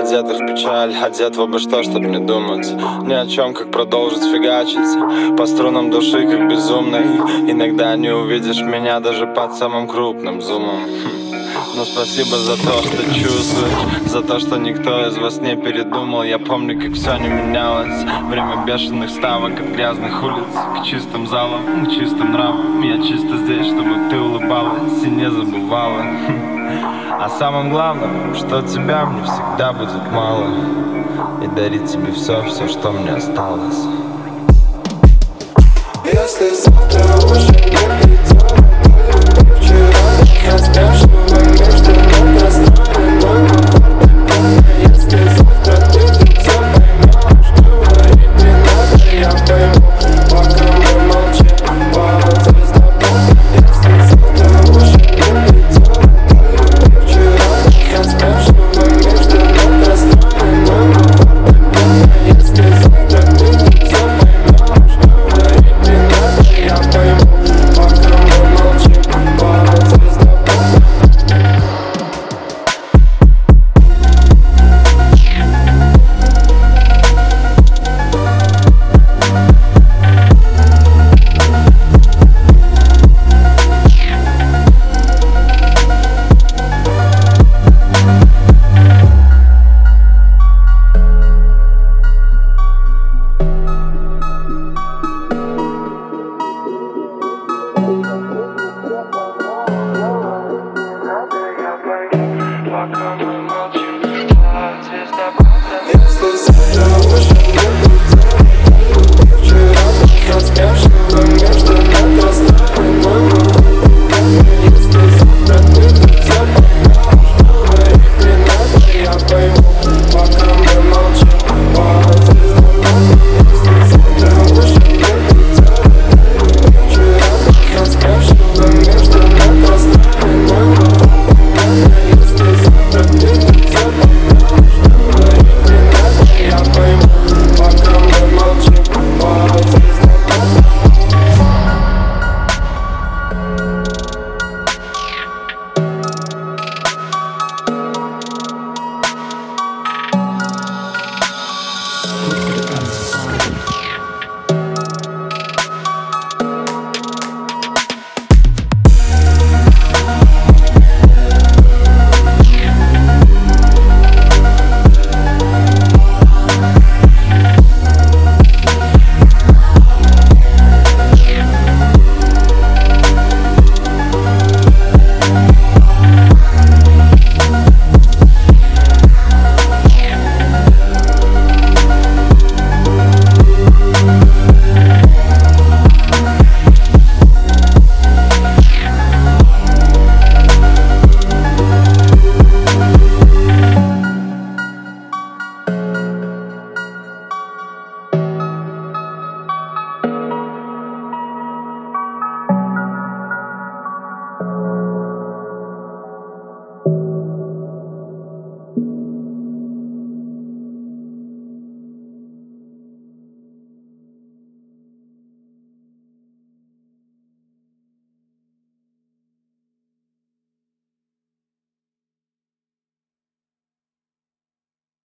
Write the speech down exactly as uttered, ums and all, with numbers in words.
одетых в печаль, одет в обо что, чтоб не думать ни о чем, как продолжить фигачить по струнам души, как безумный. Иногда не увидишь меня даже под самым крупным зумом. Но спасибо за то, что чувствуешь, за то, что никто из вас не передумал. Я помню, как все не менялось. Время бешеных ставок от грязных улиц к чистым залам, к чистым нравам. Я чисто здесь, чтобы ты улыбалась и не забывала о самом главном, что тебя мне всегда будет мало, и дарить тебе все, все, что мне осталось. Если завтра